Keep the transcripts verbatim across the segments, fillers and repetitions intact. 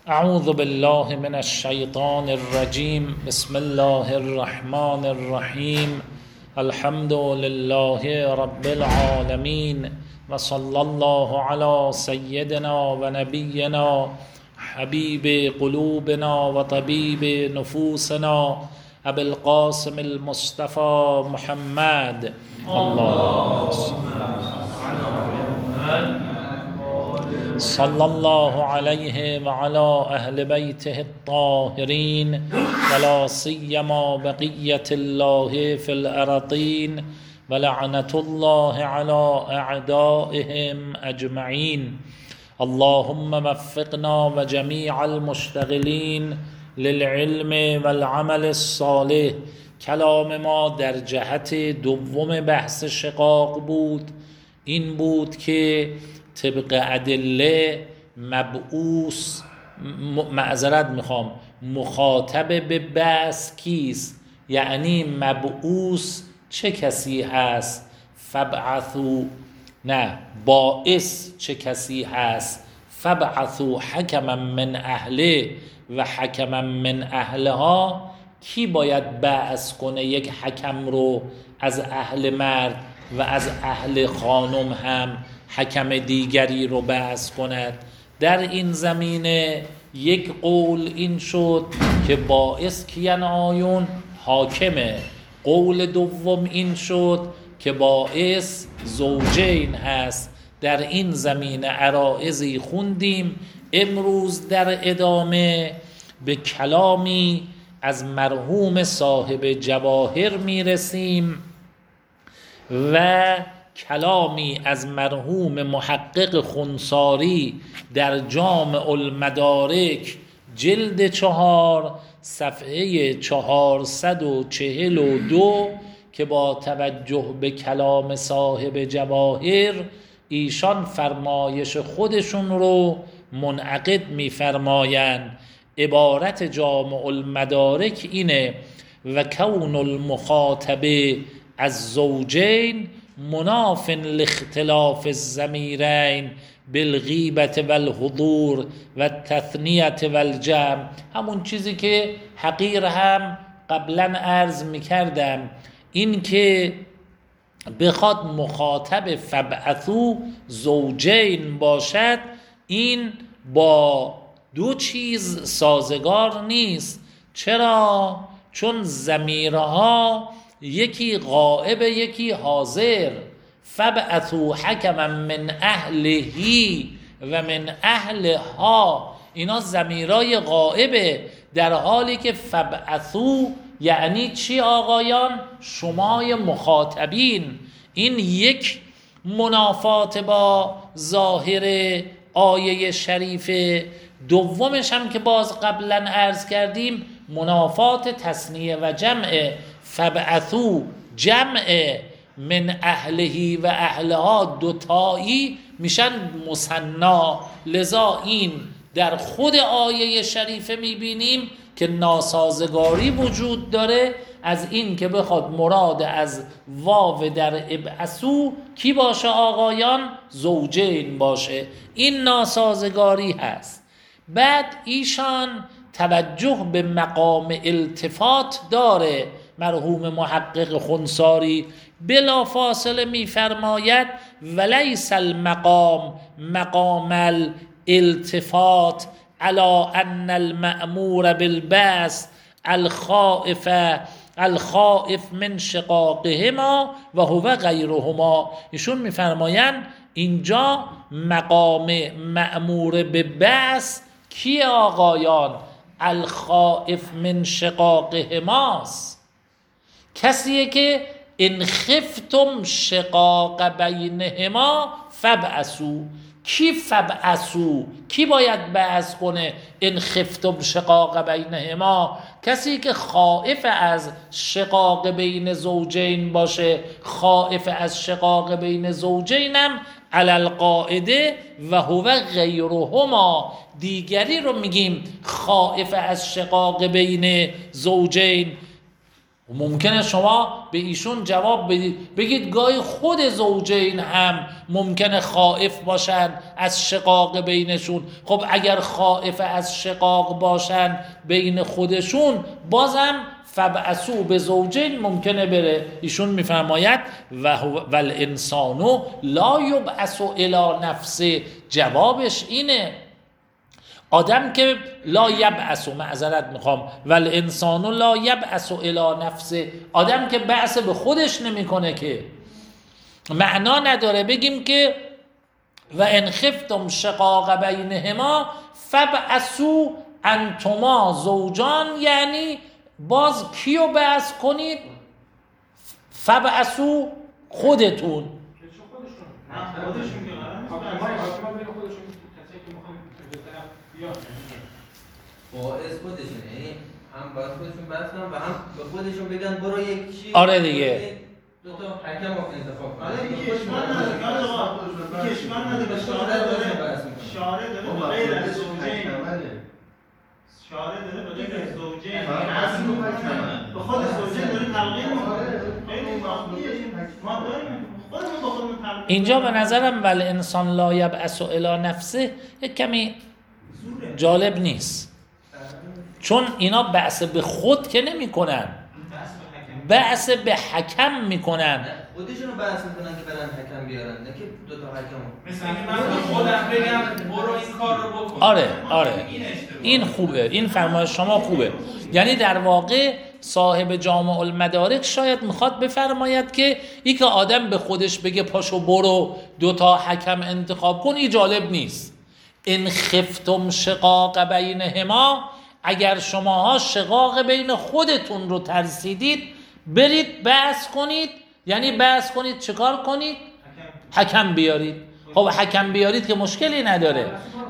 اعوذ بالله من الشیطان الرجیم. بسم الله الرحمن الرحیم. الحمد لله رب العالمین و صلی الله علی سیدنا و نبینا حبیب قلوبنا و طبیب نفوسنا ابی القاسم المصطفى محمد. اللهم صلی الله علیه و علی اهل بیته الطاهرین ولا سیما بقیة الله فی الارضین ولعنة الله علی اعدائهم اجمعین. اللهم وفقنا و جمیع المشتغلین للعلم والعمل الصالح. کلام ما در جهت دوم بحث شقاق بود. این بود که طبق ادله مبعوث معذرت میخوام مخاطب به بعث کیست، یعنی مبعوث چه کسی هست، فبعثوا نه باعث چه کسی هست، فبعثوا حکما من اهله و حکما من اهلها. کی باید بعث کنه یک حکم رو از اهل مرد و از اهل خانم هم حکم دیگری رو بعث کند؟ در این زمینه یک قول این شد که باعث کیان آیون حاکمه. قول دوم این شد که باعث زوجین هست. در این زمینه عرائضی خوندیم. امروز در ادامه به کلامی از مرحوم صاحب جواهر میرسیم و کلامی از مرحوم محقق خنثاری در جامع المدارک جلد چهار صفحه چهارصد و چهل و دو که با توجه به کلام صاحب جواهر ایشان فرمایش خودشون رو منعقد می‌فرمایند. عبارت جامع المدارک اینه: و کون المخاطب از زوجین مناف لاختلاف الضمیرین بالغیبت والحضور و تثنیت والجمع. همون چیزی که حقیر هم قبلا عرض میکردم، این که بخواد مخاطب فبعثوا زوجین باشد، این با دو چیز سازگار نیست. چرا؟ چون ضمیرها یکی غائب یکی حاضر. فبعثوا حکما من اهلهی و من اهلها، اینا ضمیرای غائبه، در حالی که فبعثوا یعنی چی آقایان؟ شمای مخاطبین. این یک منافات با ظاهر آیه شریفه. دومش هم که باز قبلا عرض کردیم منافات تثنیه و جمع. فبعثوا جمع من اهلهی و اهلها دوتایی میشن مثنا. لذا این در خود آیه شریفه میبینیم که ناسازگاری وجود داره از این که بخواد مراد از واو در ابعثوا کی باشه آقایان؟ زوجین باشه. این ناسازگاری هست. بعد ایشان توجه به مقام التفات داره. مرحوم محقق خنثاری بلا فاصله میفرماید ولیس المقام مقام الالتفات على ان المأمور بالبعث الخائف الخائف من شقاقهما و هو غیرهما. ایشون میفرمایند اینجا مقام مأمور به بعث کیه آقایان؟ الخائف من شقاقهماست. کسیه که ان خفتم شقاق بینهما فبعثوا. کی فبعثوا؟ کی باید بعث کنه ان خفتم شقاق بینهما؟ کسی که خائف از شقاق بین زوجین باشه. خائف از شقاق بین زوجینم علی القاعده و هو غیرهما. دیگری رو میگیم خائف از شقاق بین زوجین ممکنه شما به ایشون جواب بدید بگید گاهی خود زوجین هم ممکنه خائف باشن از شقاق بینشون. خب اگر خائف از شقاق باشن بین خودشون بازم فبعثوا به زوجین ممکنه بره. ایشون میفرماید و والانسان لا یبعث الی نفسه، جوابش اینه آدم که لا یبعث، معذرت میخوام، والانسان لا یبعث الی نفسه، آدم که بعث به خودش نمیکنه که معنا نداره بگیم که و ان خفتم شقاق بینهما فبعثوا انتما زوجان، یعنی باز کیو بعث کنید؟ فبعثوا خودتون. باعث خودشون، یعنی هم باید خودشون بحث کنن و هم به خودشون بگن برو یک چی. آره دیگه دو تا حکم انتخاب کنن. آره دیگه اشکال نداره که اشکال نداره شارع داره شارع داره غیر از زوجین، شارع داره به غیر از زوجین به خود زوجین داره تلقین میکنه. خیلی مخصوصیه ما داریم خودمون با خودمون تلقین. اینجا به نظرم ول انسان لا یبعث الی نفسه یک کمی جالب نیست، چون اینا بعث به خود که نمی کنن، بعث به حکم میکنن. خودشونو بعث میکنن که برن حکم بیارن، نه که دو تا حکم. مثلا من خودم بگم برو این کار رو بکن. آره آره این خوبه، این فرمایش شما خوبه. یعنی در واقع صاحب جامع المدارک شاید میخواد بفرماید که ای که آدم به خودش بگه پاشو برو دو تا حکم انتخاب کن، این جالب نیست. ان خفتم شقاق بینهما، اگر شماها شقاق بین خودتون رو ترسیدید برید بحث کنید. یعنی بحث کنید چیکار کنید؟ حکم, حکم بیارید. خب حکم بیارید که مشکلی نداره.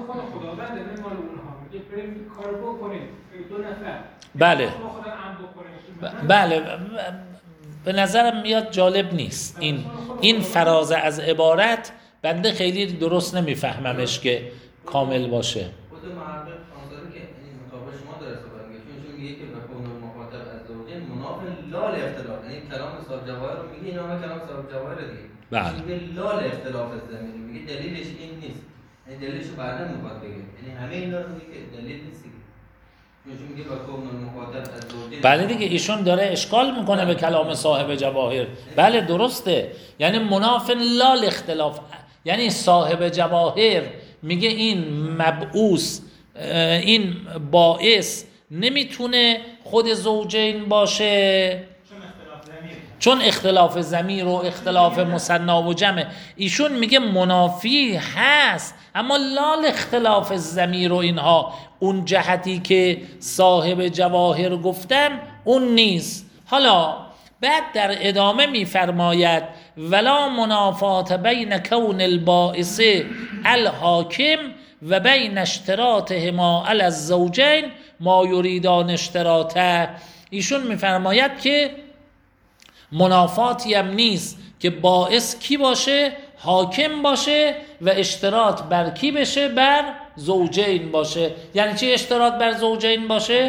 بله بله به نظرم میاد جالب نیست این این فراز از عبارت، بنده خیلی درست نمیفهممش که کامل باشه. خود محقق آنطوری که این مطابق شما داره صحبت میگه، چون میگه که بکون المخاطب از زوجین مناف لال اختلاف، یعنی کلام صاحب جواهر رو میگه، اینا هم کلام صاحب جواهر دیگه. بله. میگه لال اختلاف زمینی، میگه دلیلش این نیست. یعنی دلیلش بعدا میخواد بگه. یعنی همه اینا رو میگه که دلیل نیست. چون میگه بکون المخاطب از زوجین. بله دیگه ایشون داره اشکال میکنه به کلام صاحب جواهر. بله درسته. یعنی مناف لال اختلاف، یعنی صاحب جواهر میگه این مبعوث، این باعث نمیتونه خود زوجین باشه چون اختلاف ضمیر و اختلاف مثنا و جمع. ایشون میگه منافی هست اما لال اختلاف ضمیر و اینها، اون جهتی که صاحب جواهر گفتن اون نیست. حالا بعد در ادامه میفرماید ولا منافات بین کون الباعث الحاکم و بین اشتراطهما علی الزوجین ما یریدان اشتراطه. ایشون میفرماید که منافاتی هم نیست که باعث کی باشه؟ حاکم باشه و اشتراط بر کی بشه؟ بر زوجین باشه. یعنی چی اشتراط بر زوجین باشه؟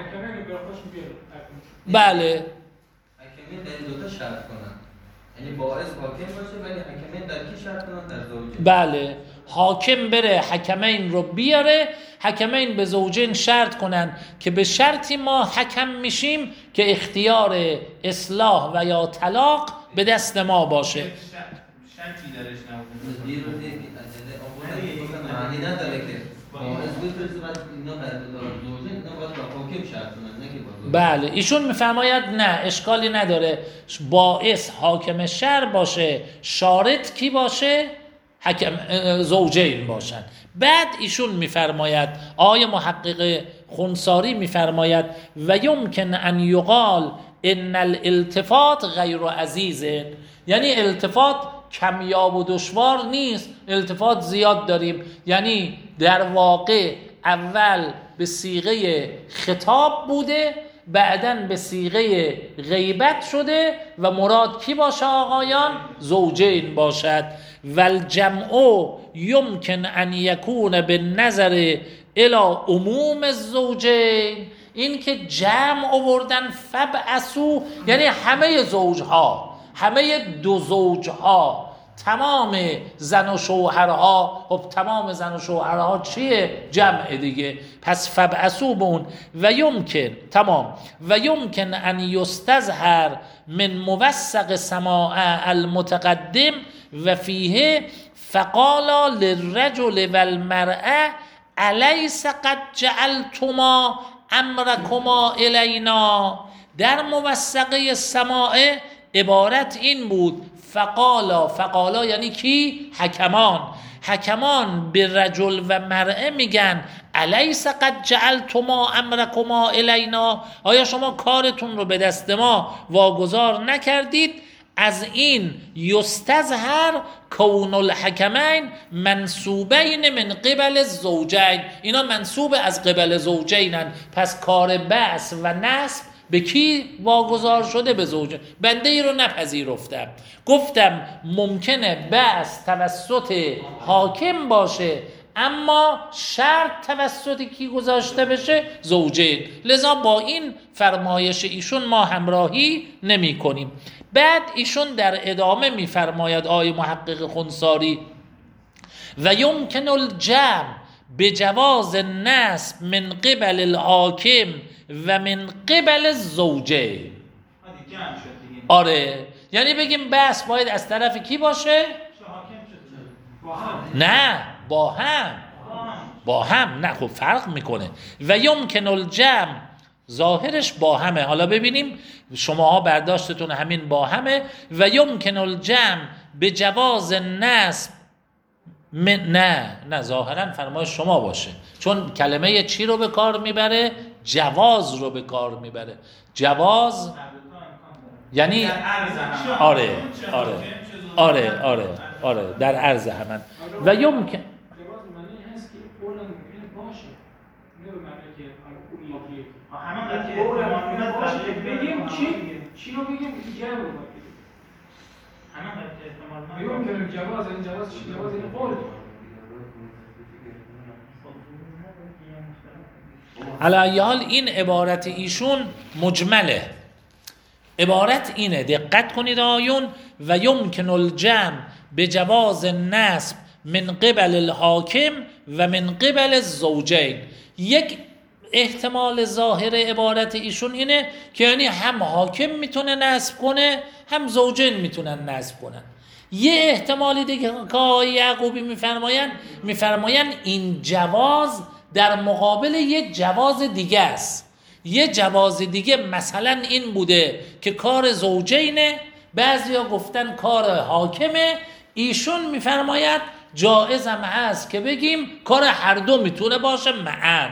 بله حکمین در دو تا شرط کنن، یعنی باعث حاکم باشه ولی حکمین در کی شرط کنن؟ در زوجین. بله حاکم بره حکمین رو بیاره، حکمین به زوجین شرط کنن که به شرطی ما حکم میشیم که اختیار اصلاح و یا طلاق به دست ما باشه. شرطی درش نبود. دیر رو دیر که معنی نداره که باعث بود برسه بعد اینا در زوجین اینا باید با حاکم شرط کنن، نه که با زوجین. بله ایشون میفرماید نه اشکالی نداره، باعث حاکم شر باشه، شارط کی باشه؟ حکم زوجین باشن. بعد ایشون میفرماید، آقای محقق خنثاری میفرماید و یمکن ان یقال ان الالتفات غیر عزیز، یعنی التفات کمیاب و دشوار نیست، التفات زیاد داریم. یعنی در واقع اول به صیغه خطاب بوده، بعداً به صیغه غیبت شده و مراد کی باشه آقایان؟ زوجین باشد. والجمع یمکن ان یکون بالنظر الى عموم الزوجین. این که جمع آوردن فبعثوا یعنی همه زوجها، همه دو زوجها، تمام زن و شوهرها. خب تمام زن و شوهرها چیه؟ جمع دیگه. پس فبعثوا به اون و یمکن تمام و یمکن ان یستظهر من موثق سماع المتقدم و فیه فقالا للرجل والمرأة الیس قد جعلتما امرکما الینا. در موثقه سماع عبارت این بود فقالا، فقالا یعنی کی؟ حکمان. حکمان به رجل و مرأه میگن الیس قد جعلتما امرکما الینا، آیا شما کارتون رو به دست ما واگذار نکردید؟ از این یستظهر کون الحکمین منصوبین من قبل الزوجین، اینا منصوب از قبل زوجینن. پس کار بعث و نصب به کی واگذار شده؟ به زوجه. بنده ای رو نپذیرفتم، گفتم ممکنه بعث توسط حاکم باشه اما شرط توسط کی گذاشته بشه؟ زوجین. لذا با این فرمایش ایشون ما همراهی نمی کنیم. بعد ایشون در ادامه میفرماید آقای محقق خنثاری و یمکن الجمع به جواز نصب من قبل الحاکم و من قبل الزوجه. آره یعنی بگیم بس باید از طرف کی باشه؟ نه با هم با هم نه، خب فرق میکنه. و یمکن الجمع ظاهرش با همه، حالا ببینیم شماها برداشتتون همین با همه. و یمکن الجمع به جواز نصب من... نه نه ظاهرا فرمایش شما باشه، چون کلمه چی رو به کار میبره؟ جواز رو به کار میبره. جواز یعنی آره آره آره آره آره در عرض همن. و یمکن بگیم چی؟ چی رو بگیم که جمع رو بگیم؟ همه که جواز این جواز چی؟ جواز این قول. علی حال این عبارت ایشون مجمله. عبارت اینه، دقت کنید آیون و یمکن الجمع به جواز نصب من قبل الحاکم و من قبل الزوجین. یک احتمال ظاهر عبارت ایشون اینه که یعنی هم حاکم میتونه نصب کنه هم زوجین میتونن نصب کنن. یه احتمالی دیگه که آقای یعقوبی میفرماین میفرماین این جواز در مقابل یک جواز دیگه است. یه جواز دیگه مثلا این بوده که کار زوجینه، بعضیا گفتن کار حاکمه، ایشون میفرماید جایزم هست که بگیم کار هر دو میتونه باشه معن.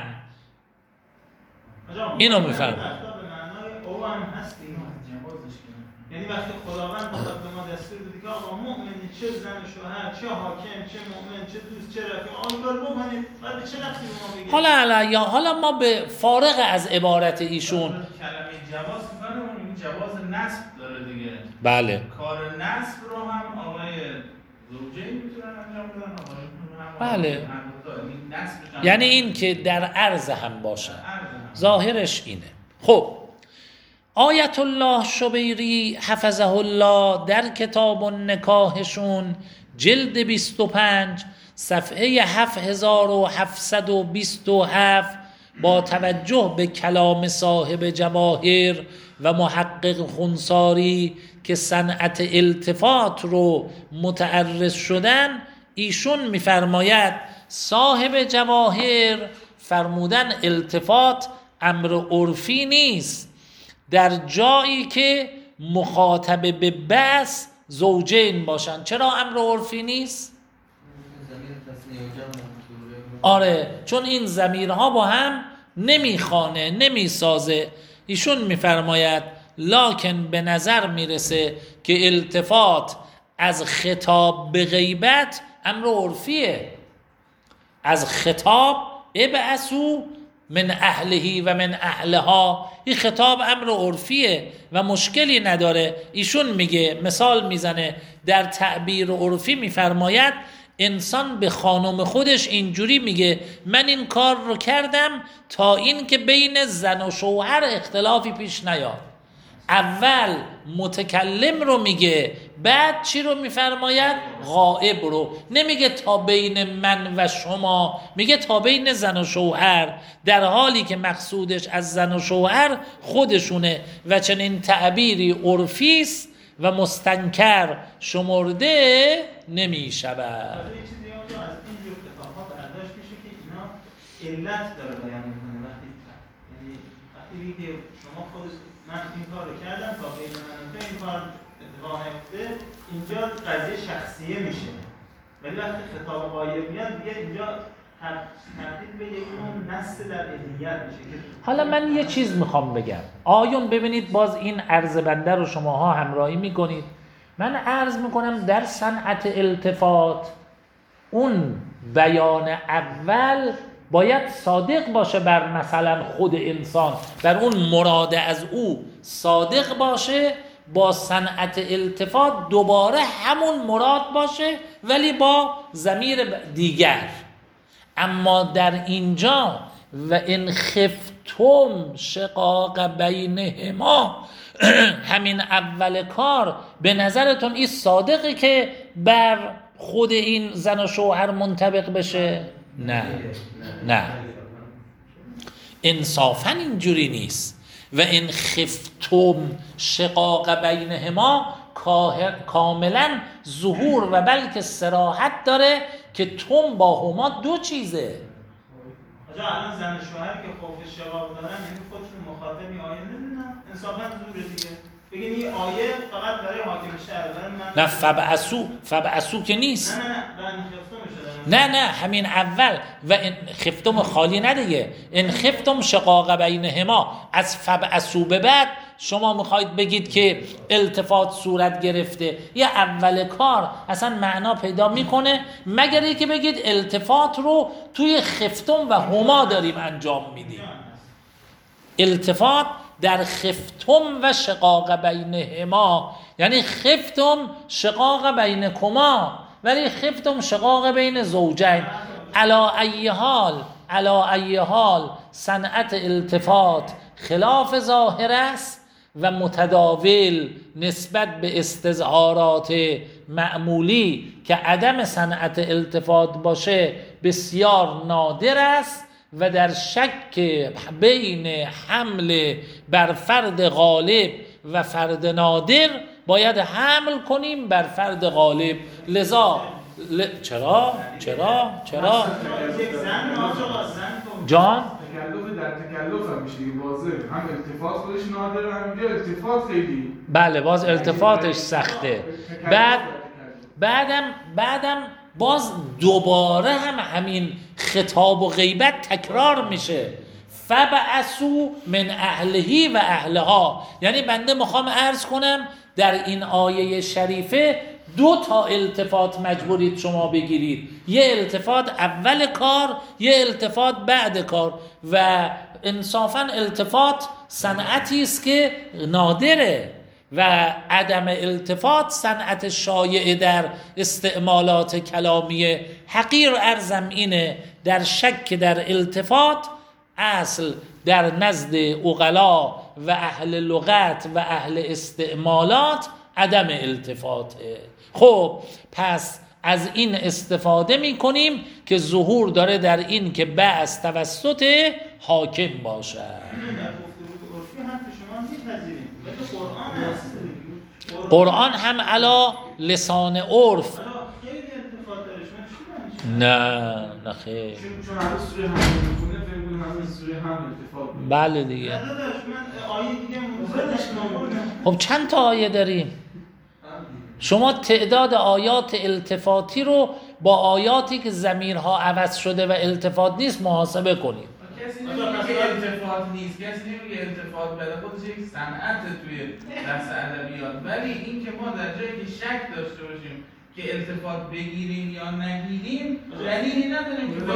اینو میفرماید به معنای او هم هست این یعنی وقتی خداوند به ما دستور بده که آقا مؤمن چه زن شوهر چه حاکم چه مؤمن چه دوست چه رفیق آن کار بکنید، بعد به چه نفسی به ما بگید؟ حالا علی یا حالا ما به فارغ از عبارت ایشون کلمه جواز می‌فهمیم این جواز نصب داره دیگه. بله کار نصب رو هم آقای زوجین میتونن انجام بدن، آقای هم بله. یعنی این که در عرض هم باشه، ظاهرش اینه. خب آیت الله شبیری حفظه الله در کتاب النکاحشون جلد بیست و پنج صفحه هفت هزار و هفتصد و بیست و هفت با توجه به کلام صاحب جواهر و محقق خنثاری که صنعت التفات رو متعرض شدن، ایشون میفرماید صاحب جواهر فرمودن التفات امر عرفی نیست در جایی که مخاطب به بس زوجین باشن. چرا امر عرفی نیست؟ آره چون این ضمیرها با هم نمیخوانه نمیسازه. ایشون میفرماید لکن به نظر میرسه که التفات از خطاب به غیبت امر عرفیه. از خطاب ابعثوا من اهلهی و من اهلها، این خطاب امر عرفیه و مشکلی نداره. ایشون میگه مثال میزنه در تعبیر عرفی میفرماید انسان به خانم خودش اینجوری میگه من این کار رو کردم تا این که بین زن و شوهر اختلافی پیش نیاد. اول متکلم رو میگه، بعد چی رو میفرماید؟ غائب رو. نمیگه تا بین من و شما، میگه تا بین زن و شوهر، در حالی که مقصودش از زن و شوهر خودشونه و چنین تعبیری عرفی است و مستنکر شمرده نمیشود. یه چیزی هم از این جور کتاب‌ها برداشت میشه که اینا علت داره بیان میکنه. وقتی یعنی وقتی میگه شما خودت من این کار رو کردم تا بین من و تو این کار اتفاق نیفته، اینجا قضیه شخصیه میشه. ولی وقتی خطاب غایب میاد دیگه اینجا تبدیل به یک نوع نص در علیت میشه. حالا من یه چیز میخوام بگم. آیون ببینید باز این عرض بنده رو شماها همراهی میکنید. من عرض میکنم در صنعت التفات اون بیان اول باید صادق باشه بر مثلا خود انسان، بر اون مراد از او صادق باشه، با صنعت التفات دوباره همون مراد باشه ولی با ضمیر دیگر. اما در اینجا و ان خفتم شقاق بینهما، همین اول کار به نظرتون این صادقه که بر خود این زن و شوهر منطبق بشه؟ نه نه، انصافا اینجوری نیست. و ان خفتم شقاق بینهما کاملا ظهور و بلکه صراحت داره که تم با هما دو چیزه. آجا الان زن و شوهر که خوف شقاق دارن یعنی خودشون مخاطب این آیه نمیدونن، انصافا زوره دیگه. بگین این آیه فقط برای حاکم شهر من نه فبعثو فبعثو که نیست. نه نه نه من خفتم نه نه همین اول و ان خفتم خالی ندیگه. ان خفتم شقاق بینهما از فبعثو به بعد شما میخواید بگید که التفات صورت گرفته. یه اول کار اصلا معنا پیدا میکنه مگر اینکه بگید التفات رو توی خفتم و هما داریم انجام میدیم. التفات در خفتم و شقاق بینهما یعنی خفتم شقاق بینکما ولی خفتم شقاق بین زوجین. علا ای حال علا ای حال صنعت التفات خلاف ظاهر است و متداول نسبت به استظهارات معمولی که عدم صنعت التفات باشه بسیار نادر است و در شک بین حمل بر فرد غالب و فرد نادر باید حمل کنیم بر فرد غالب. لذا ل... چرا؟ چرا؟ چرا؟ جان؟ تکلف در تکلف هم میشه واضح، هم التفات خودش نادره، هم اینجا التفات خیلی بله باز التفاتش سخته. بعد بعدم بعدم باز دوباره هم همین خطاب و غیبت تکرار میشه. فبعثوا من اهلهی و اهلها. یعنی بنده میخوام عرض کنم در این آیه شریفه دو تا التفات مجبورید شما بگیرید، یه التفات اول کار، یه التفات بعد کار. و انصافا التفات صنعتی است که نادره و عدم التفات صنعت شایع در استعمالات کلامی حقیر. ارزم اینه در شک در التفات اصل در نزد عقلا و اهل لغت و اهل استعمالات عدم التفاته. خب پس از این استفاده می کنیم که ظهور داره در این که بعض توسط حاکم باشد. قرآن هم علا لسان عرف. نه نه خیر. چون هر سوره هم میخونه فکر کنم همین سوره هم التفات. بله دیگه. آیه دیگه خب چند تا آیه داریم؟ شما تعداد آیات التفاتی رو با آیاتی که ضمیرها عوض شده و التفات نیست محاسبه کنید. کسی نمیگه التفات نیست، کسی نمیگه التفات بده، خودش یک صنعت توی بحث ادبیات. ولی این که ما در جایی که شک داشته باشیم که التفات بگیریم یا نگیریم دلیلی نداریم که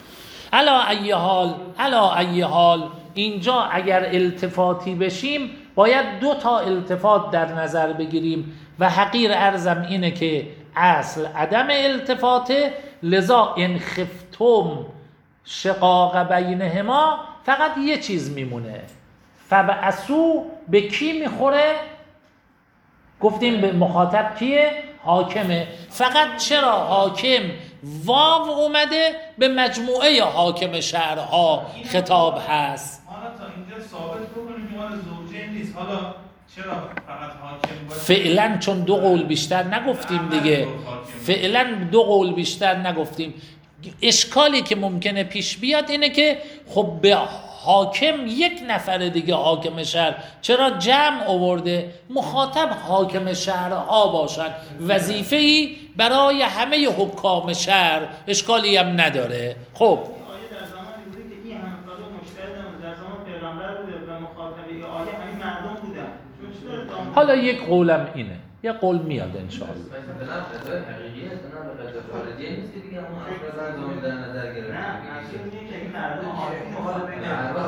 علا ای حال علا ای حال اینجا اگر التفاتی بشیم باید دو تا التفات در نظر بگیریم و حقیر ارزم اینه که اصل عدم التفاته، لذا ان خفتم شقاق بینهما فقط یه چیز میمونه، فبعثوا به کی میخوره؟ گفتیم به مخاطب کیه؟ حاکمه. فقط چرا حاکم واو اومده به مجموعه حاکم شهرها خطاب هست؟ حالا تا اینجا ثابت بکنیم که مال زوجین نیست، حالا چرا فقط حاکم باشه؟ فعلا چون دو قول بیشتر نگفتیم دیگه، فعلا دو قول بیشتر نگفتیم. اشکالی که ممکنه پیش بیاد اینه که خب به حاکم یک نفر دیگه حاکم شهر چرا جمع آورده؟ مخاطب حاکم شهرها باشن، وظیفه‌ای برای همه حکام شهر، اشکالی هم نداره. خب آیه در زمانی بوده که این هم قضا مجتهد در زمان پیغمبر بوده و مخاطب این آیه همین مردم بودن. حالا یک قولم اینه، یک قول میاد انشاءالله. به نفع قضای حقیقی است، نه به قضای خارجی نیست دیگه، اما افراد زمین در نظر گرفته. نه، منظور اینه که این مردم حاکم مقابل بین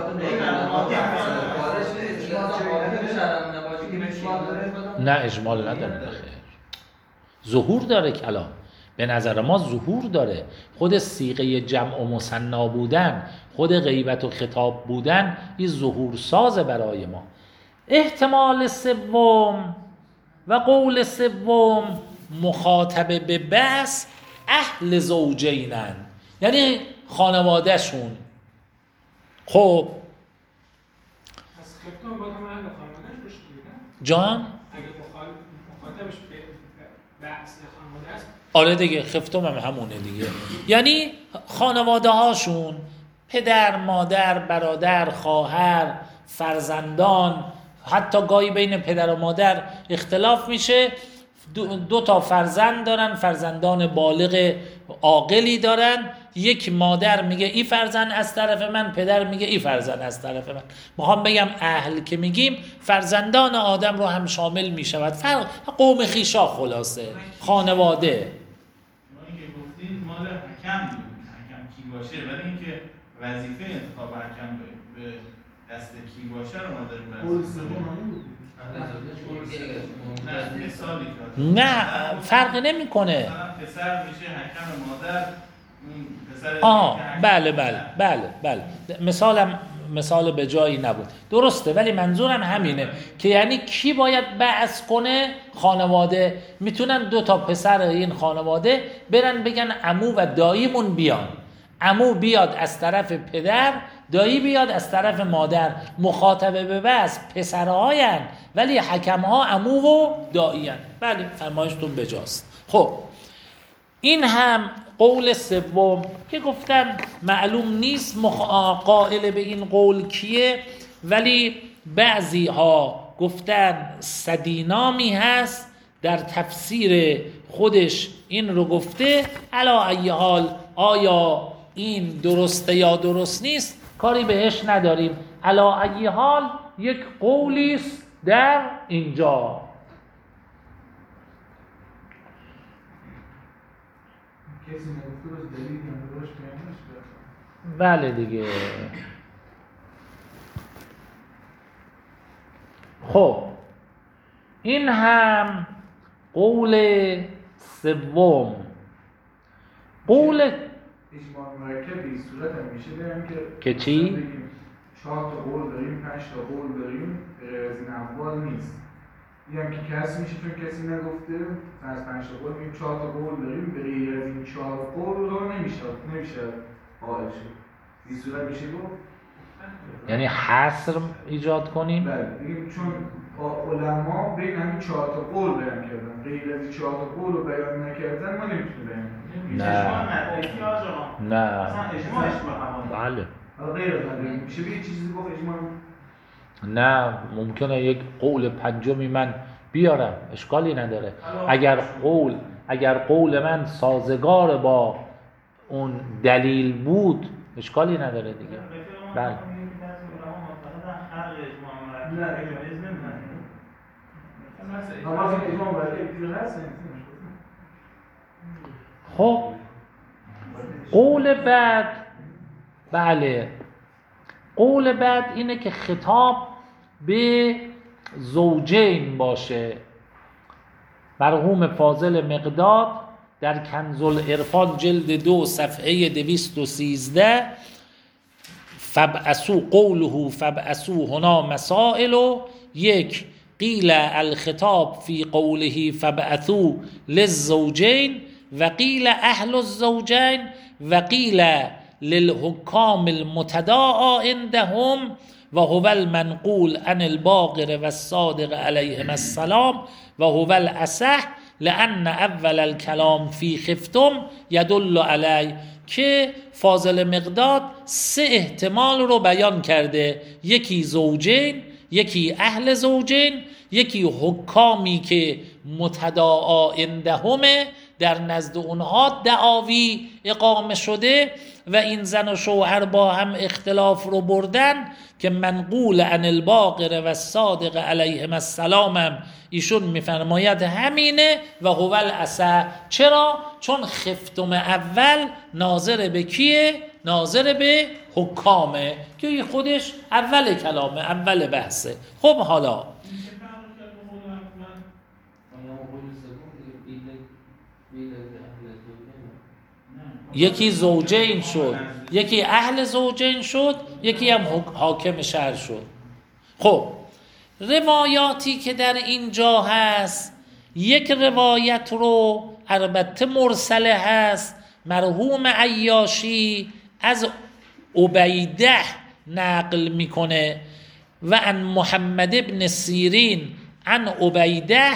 نه اجمال نداره بخیر، ظهور داره کلام، به نظر ما ظهور داره. خود صیغه جمع و مثنا بودن، خود غیبت و خطاب بودن، این ظهور ساز برای ما. احتمال سوم و قول سوم مخاطب به بس اهل زوجینن، یعنی خانوادهشون. خب از خطاب باید هم اهل خانوادهش بشه دیگه، جان اگه مخاطبش به بحث خانواده است. آره دیگه، خفتم هم همونه دیگه، یعنی خانواده هاشون، پدر، مادر، برادر، خواهر، فرزندان. حتی گاهی بین پدر و مادر اختلاف میشه، دو, دو تا فرزند دارن، فرزندان بالغ عاقلی دارن، یک مادر میگه ای فرزند از طرف من، پدر میگه ای فرزند از طرف من. میخوام بگم اهل که میگیم فرزندان آدم رو هم شامل میشود، فرق قوم خیشا، خلاصه خانواده. ما که گفتید مال حکم بود، حکم کی باشه، ولی اینکه وظیفه انتخاب حکم به دست کی باشه رو ما داریم بررسی می‌کنیم. نه مثالی نه فرق نمیکنه. مثلا پسر میشه حکم مادر، اون پسر آه بله بله بله بله مثالم مثال به جایی نبود، درسته، ولی منظورم همینه که یعنی کی باید بعث کنه؟ خانواده. میتونن دو تا پسر این خانواده برن بگن عمو و داییمون بیان، عمو بیاد از طرف پدر، دایی بیاد از طرف مادر، مخاطبه به بس پسرهاین ولی حکمها عمو و داییان. بله فرمایشتون بجاست. خب این هم قول سوم که گفتم معلوم نیست مخ... قائل به این قول کیه، ولی بعضی ها گفتن سدینامی هست در تفسیر خودش این رو گفته. علا ای حال آیا این درسته یا درست نیست کاری بهش نداریم، علا ای حال یک قولی است در اینجا. کسی نگفته باز دلیلی هم داشت بیانش برد. بله دیگه. خب این هم قول سوم. قول اجماع مرکب به این صورت هم میشه بریم که که چی؟ بگیم چهار تا قول داریم، پنج تا قول داریم، غیر از این احوال نیست. این هم که کسی میشه چون کسی نگفته، از پنج تا قول میگیم چهار تا قول داریم، به غیر از این چهار قول رو نمیشه نمیشه قائل شد. این صورت میشه گفت یعنی حصر ایجاد کنیم. بله بگیم چون علما بین همین چهار تا قول بیان کردن، غیر از این چهار تا قول رو بیان نکردن ما نمیتونیم بیان کنیم. نه نه اصلا اجماعش به همان. بله حالا غیر از این میشه به چیزی گفت اجماع. نه ممکنه یک قول پنجمی من بیارم، اشکالی نداره. اگر قول اگر قول من سازگار با اون دلیل بود اشکالی نداره دیگه. بله خب قول بعد، بله قول بعد اینه که خطاب به زوجین باشه. مرحوم فاضل مقداد در کنز العرفان جلد دو صفحه دویست و سیزده فبعثو قوله فبعثو هنا مسائل یک قیل الخطاب فی قوله فبعثو للزوجین و قیل اهل الزوجین و قیل للحکام المتداعى عندهم و هو المنقول عن الباقر و الصادق علیهم السلام و هو الاصح لأن اول الکلام فی خفتم یدل علی، که فاضل مقداد سه احتمال رو بیان کرده، یکی زوجین، یکی اهل زوجین، یکی حکامی که متداعی عندهمه، در نزد اونها دعاوی اقامه شده و این زن و شوهر با هم اختلاف رو بردن که منقول عن الباقر و الصادق علیهم السلام هم ایشون میفرماید همینه و هو الاصح. چرا؟ چون خفتم اول ناظر به کیه؟ ناظر به حکامه که خودش اول کلامه، اول بحثه. خب حالا یکی زوجین شد، یکی اهل زوجین شد، یکی هم حاکم شهر شد. خب روایاتی که در اینجا هست، یک روایت رو البته مرسله هست، مرحوم عیاشی از عبیده نقل میکنه و عن محمد ابن سیرین عن عبیده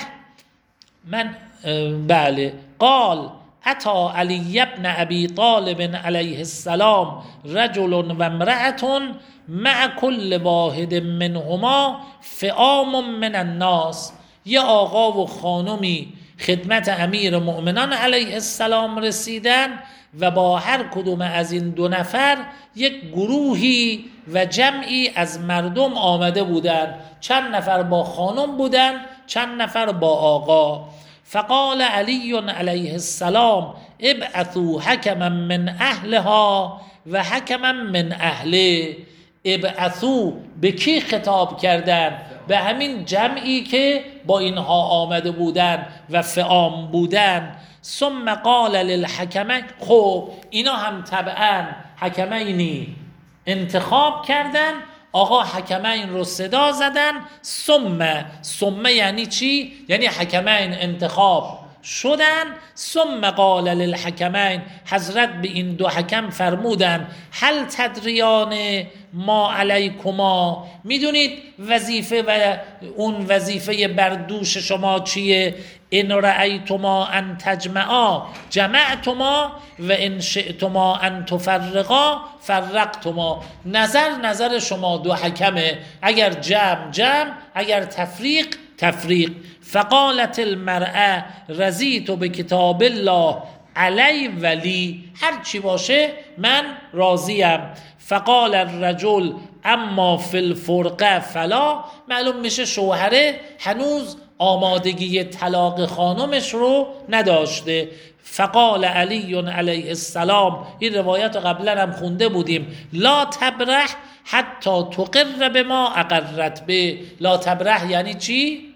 من بله قال اتا علی ابن ابی طالب علیه السلام رجل و امرأة مع کل واحد منهما فئام من الناس. یه آقا و خانمی خدمت امیر مؤمنان علیه السلام رسیدن و با هر کدوم از این دو نفر یک گروهی و جمعی از مردم آمده بودند. چند نفر با خانم بودند، چند نفر با آقا. فقال علی علیه السلام ابعثوا حکما من اهلها و حکما من اهله. ابعثوا به کی خطاب کردن؟ به همین جمعی که با اینها آمده بودن و فئام بودن. ثم قال للحکمین، خب اینا هم طبعا حکمینی انتخاب کردن، آقا حکمین رو صدا زدن. ثم ثم یعنی چی؟ یعنی حکمین انتخاب شدن. ثم قال للحکمین، حضرت به این دو حکم فرمودن هل تدریان ما علیکما، میدونید وظیفه و اون وظیفه بر دوش شما چیه؟ ان رأیتما ان تجمعا جمعتما و ان شئتما ان تفرقا فرقتما. نظر نظر شما دو حکمه، اگر جمع جمع، اگر تفریق تفریق. فقالت المرأة رضیت بکتاب الله علی ولی، هر چی باشه من راضیم. فقال الرجل اما فی الفرقه فلا، معلوم میشه شوهره هنوز آمادگی طلاق خانمش رو نداشته. فقال علی علیه السلام، این روایت رو قبلا هم خونده بودیم، لا تبرح حتی تقر به ما اقرت به. لا تبرح یعنی چی؟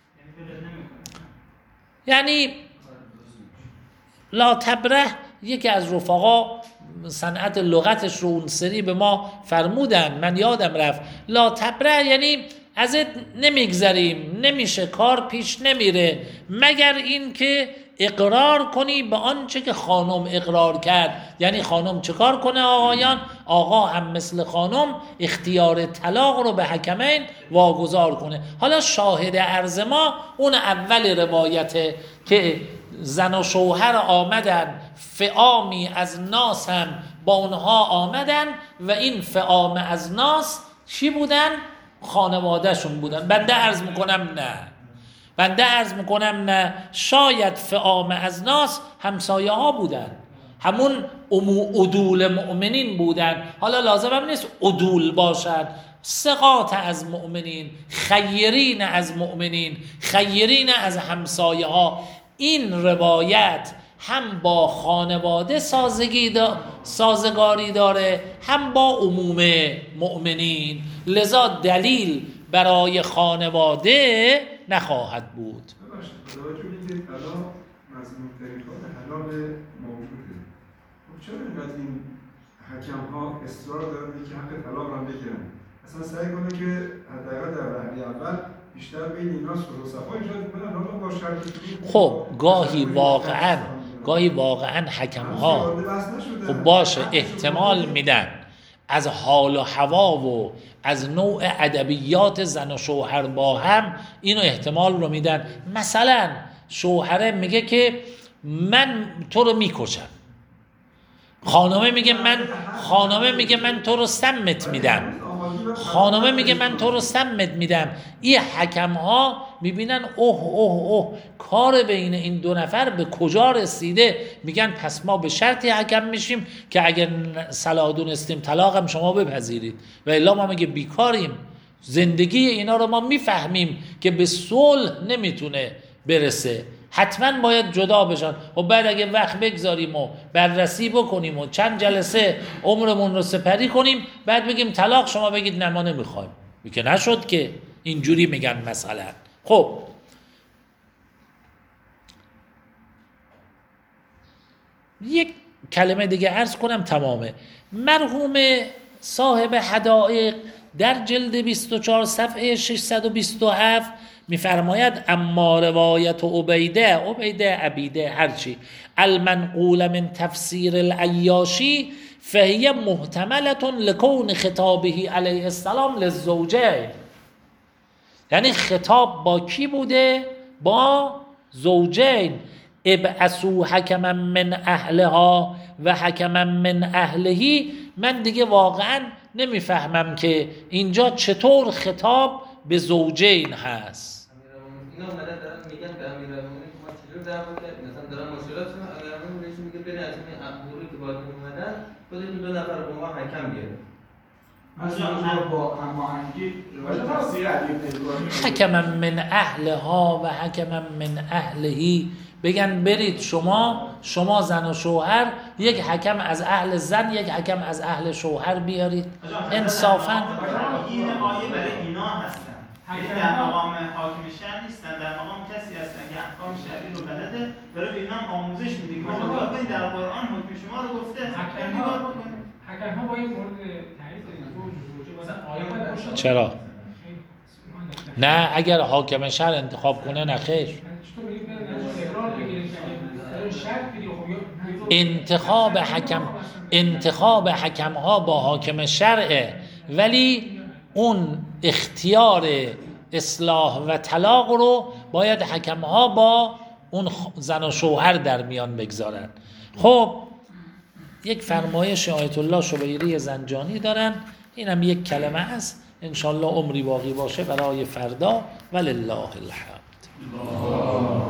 یعنی لا تبرح، یکی از رفقا صنعت لغتش رو اون سری به ما فرمودن، من یادم رفت. لا تبرح یعنی ازت نمیگذریم، نمیشه، کار پیش نمیره مگر این که اقرار کنی به آنچه که خانم اقرار کرد. یعنی خانم چه کار کنه آقایان؟ آقا هم مثل خانم اختیار طلاق رو به حکمین واگذار کنه. حالا شاهد عرض ما اون اول روایته که زن و شوهر آمدن، فئامی از ناس هم با اونها آمدن و این فئام از ناس چی بودن؟ خانواده شون بودن. بنده عرض میکنم نه بنده عرض میکنم نه شاید فئام از ناس همسایه ها بودن، همون عدول مؤمنین بودن. حالا لازم هم نیست عدول باشن، ثقات از مؤمنین، خیرین از مؤمنین، خیرین از همسایه ها. این روایت هم با خانواده سازگی دا سازگاری داره، هم با عموم مؤمنین. لذا دلیل برای خانواده نخواهد بود. ببخشید توجه کنید الان مضمون طریقات حلال موجوده. خب چرا اینقدر این حکم ها اصرار دارن که حق طلاق هم بگیرن؟ اصلا سعی کنه که حداقل در وهله اول بیشتر بین اینا صلح و صفا ایجاد کنن، حالا با شرط. خب گاهی واقعا گاهی واقعا حکم ها خب باشه احتمال میدن از حال و هوا و از نوع ادبیات زن و شوهر با هم اینو احتمال رو میدن. مثلا شوهره میگه که من تو رو میکشم، خانمه میگه من خانمه میگه من تو رو سمت میدم، خانمه میگه من تو رو سمت میدم. این حکم ها میبینن اوه اوه اوه کار بین این دو نفر به کجا رسیده، میگن پس ما به شرطی حکم میشیم که اگر صلاح دونستیم طلاقم شما بپذیرید و الا ما میگه بیکاریم. زندگی اینا رو ما میفهمیم که به صلح نمیتونه برسه، حتما باید جدا بشن. و بعد اگه وقت بگذاریم و بررسی بکنیم و چند جلسه عمرمون رو سپری کنیم بعد بگیم طلاق، شما بگید نه ما نمیخوایم، میگه نشد که اینجوری میگن مثلا. خب یک کلمه دیگه عرض کنم تمامه. مرحوم صاحب حدائق در جلد بیست و چهار صفحه ششصد و بیست و هفت میفرماید اما روایت عبیده عبیده عبیده هرچی المنقول من تفسیر العیاشی فهی محتملة لکون خطابه علیه السلام للزوجین. یعنی خطاب با کی بوده؟ با زوجین. ابعثوا حکما من اهلها و حکما من اهلهی. من دیگه واقعا نمیفهمم که اینجا چطور خطاب به زوجین هست. اینا اومدن دارن میگن به امیرالمومنین که ما چجور دعوا کردیم، مثلا دارن مشکلات شدن، امیرالمومنین بهشون میگه برین از این اموری که باید اومدن خودتون دو نفر به ما حکم بیارید. مثلا با هماهنگی حکما من اهلها و حکما من اهلهی. بگن برید شما شما زن و شوهر یک حکم از اهل زن یک حکم از اهل شوهر بیارید. انصافا این آیه برای اینا هستن، در مقام حاکم شهر نیستن، در مقام کسی هستن که احکام شرعی رو بلده، داره به اینا آموزش میده که شما ببینید در قرآن حکم شما رو گفته حکم ها بکنید. حکم ها باید مورد تعریف این مثلا آیه باشه. چرا؟ نه اگر حاکم شهر انتخاب کنه نه خیر. انتخاب حکم انتخاب حکم ها با حاکم شرعه، ولی اون اختیار اصلاح و طلاق رو باید حکم ها با اون زن و شوهر در میان بگذارن. خب یک فرمایش آیت الله شبیری زنجانی دارن، اینم یک کلمه است، انشالله عمری باقی باشه برای فردا. ولله الحمد.